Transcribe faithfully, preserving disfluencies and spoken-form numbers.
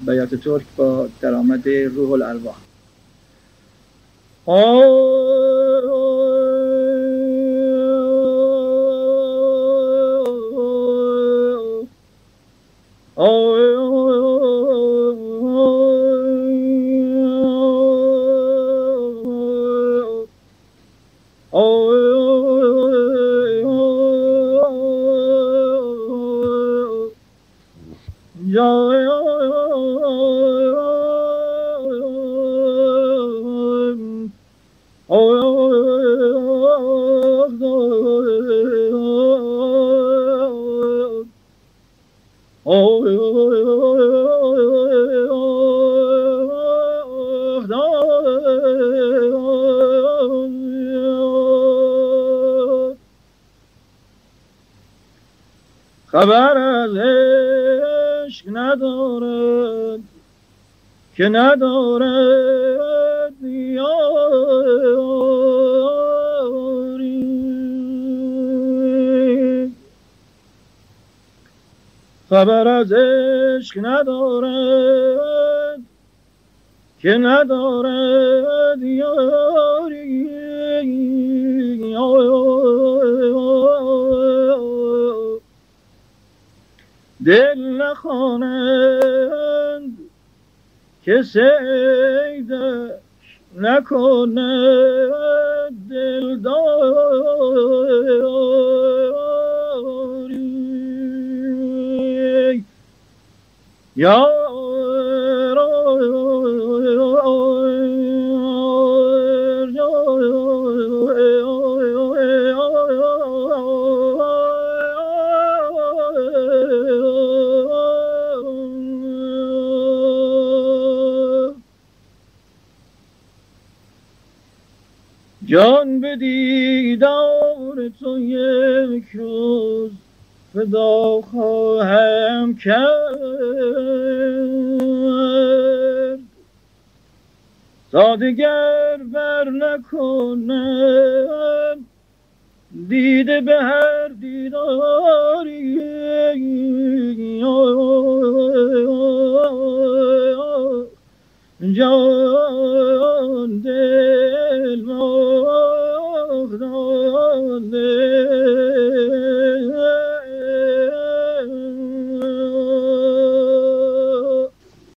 بیات ترک با درآمد روح الارواح. خبر از عشق ندارد که ندارد یاری، خبر از عشق ندارد که ندارد یاری. دل نخوانند که صیدش نکند دلداری. یا جان به دیدار تو یک روز فدا خواهم کرد، تا دگر بر نکنم دیده به هر دیداری. جان